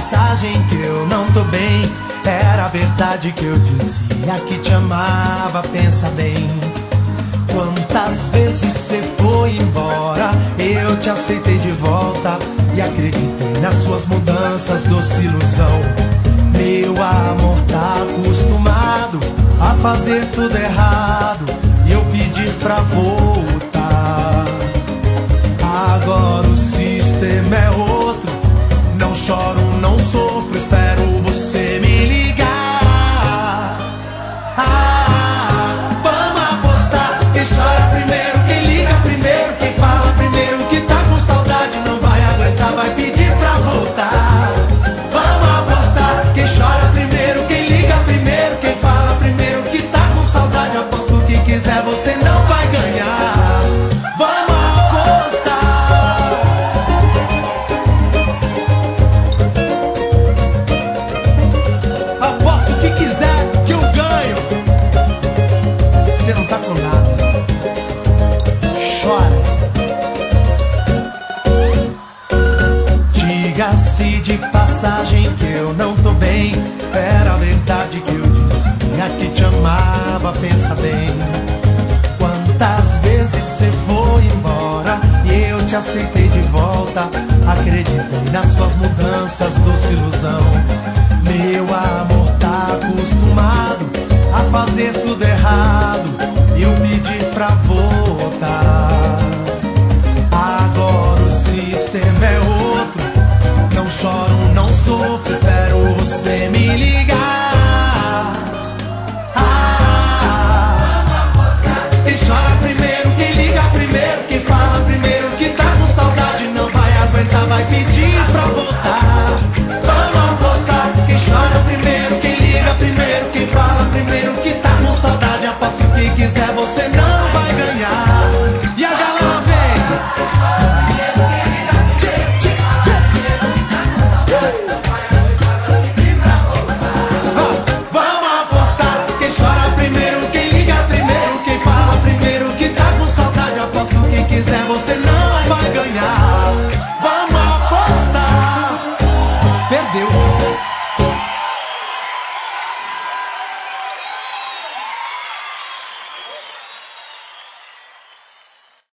passagem que eu não tô bem. Era verdade que eu dizia que te amava, pensa bem. Quantas vezes você foi embora, eu te aceitei de volta e acreditei nas suas mudanças, doce ilusão. Meu amor tá acostumado a fazer tudo errado e eu pedir pra voltar. Agora o sistema é outro, não choro, não sofro, espero você me ligar. Vamos apostar, quem chora primeiro, quem liga primeiro, quem fala primeiro que tá com saudade, não vai aguentar, vai pedir pra voltar. Vamos apostar, quem chora primeiro, quem liga primeiro, quem fala primeiro que tá com saudade, aposto o que quiser, você não vai ganhar. Vamos apostar. Aposto o que quiser que eu ganho. Você não tá com nada. Chora. Diga-se de passagem que eu não tô bem. Era verdade que eu dizia que te amava, pensa bem. Quantas vezes você foi embora e eu te aceitei de volta. Acreditei nas suas mudanças, doce ilusão. Meu amor tá acostumado